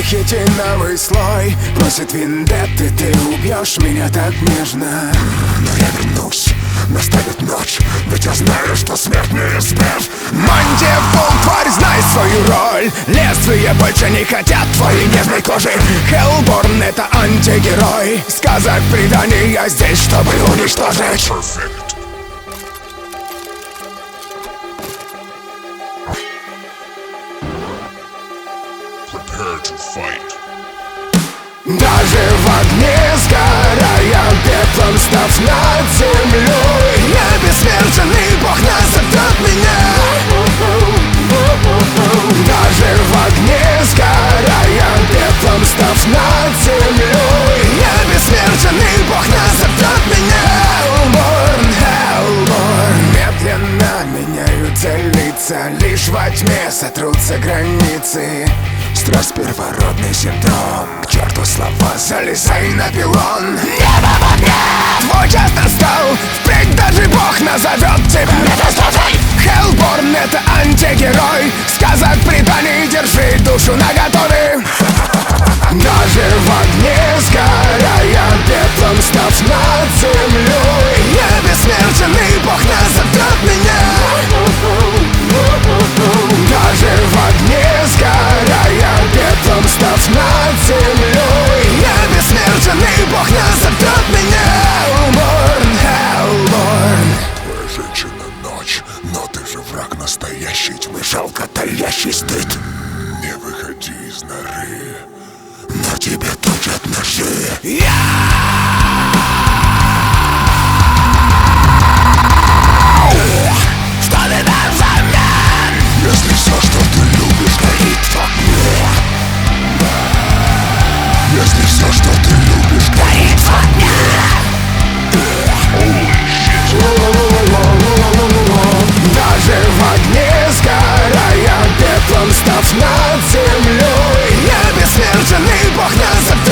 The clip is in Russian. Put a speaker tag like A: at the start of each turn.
A: хитиновый слой. Просит вендетты, ты убьешь меня так нежно.
B: Но я вернусь, настанет ночь, ведь я знаю, что смерть неизбежна.
A: Мантифул, тварь, знай свою роль. Лезвия больше не хотят твоей нежной кожи. Хеллборн — это антигерой. Сказок преданий, я здесь, чтобы уничтожить.
B: Perfect. Prepare to fight.
A: Даже в огне сгорая, пеплом став над землей, я бессмертный бог, назовет меня. Даже в огне сгорая, пеплом став над землей, я бессмертный бог, назовет меня. Hellborn, медленно меняются лица, лишь во тьме сотрутся границы. Страсть — первородный синдром. К черту слова, залезай на пилон. Небо в огне! Твой час настал. Впредь даже Бог назовет тебя. Хеллборн — это антигерой. Сказок преданий, держи душу наготове. Даже в огне сгорая, пеплом став над землей, я бессмертный Бог, назовет меня. Даже в огне сгорая, пеплом став над землей, я бессмертный Бог, назовет меня. Hellborn.
B: Твоя женщина ночь, но ты же враг настоящий тьмы, жалко таящий стыд. Не выходи из норы, на тебе точат ножи.
A: Что ты дашь взамен?
B: Если все, что ты любишь, горит в огне. Если все, что ты любишь, горит в огне.
A: Даже в огне сгорая, пеплом став над землей, я бессмертный Бог, назовет